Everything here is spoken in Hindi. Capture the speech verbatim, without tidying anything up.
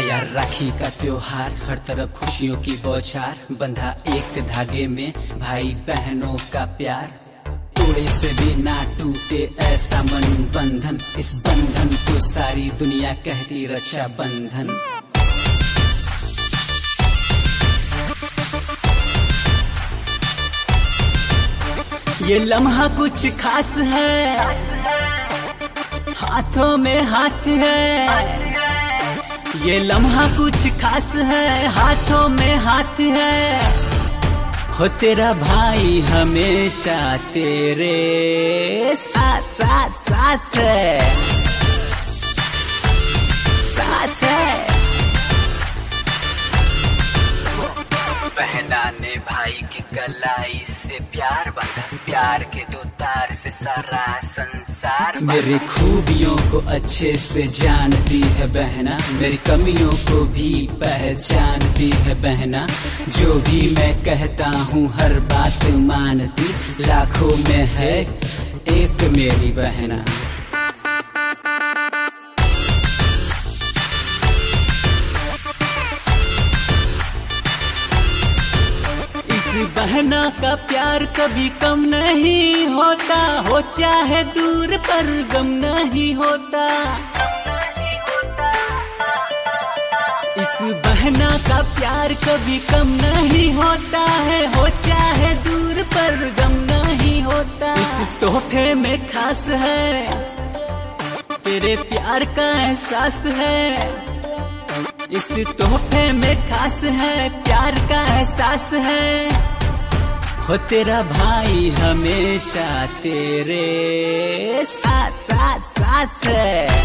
आया राखी का त्योहार, हर तरफ खुशियों की बौछार, बंधा एक धागे में भाई बहनों का प्यार। तोड़े से भी ना टूटे ऐसा मन बंधन, इस बंधन को सारी दुनिया कहती रक्षा बंधन। ये लम्हा कुछ खास है, हाथों में हाथ है। ये लम्हा कुछ खास है, हाथों में हाथ है। हो तेरा भाई हमेशा तेरे साथ साथ साथ है, साथ है। बहना ने भाई की कलाई से प्यार बांधा, प्यार के दो तार से सारा संसार। मेरी खूबियों को अच्छे से जानती है बहना, मेरी कमियों को भी पहचानती है बहना। जो भी मैं कहता हूँ हर बात मानती, लाखों में है एक मेरी बहना। बहना का प्यार कभी कम नहीं होता, हो चाहे दूर पर गम नहीं होता। इस बहना का प्यार कभी कम नहीं होता है, हो चाहे दूर पर गम नहीं होता। इस तोहफे में खास है, तेरे प्यार का एहसास है। इस तोहफे में खास है, प्यार का एहसास है। हो तेरा भाई हमेशा तेरे साथ साथ साथ है।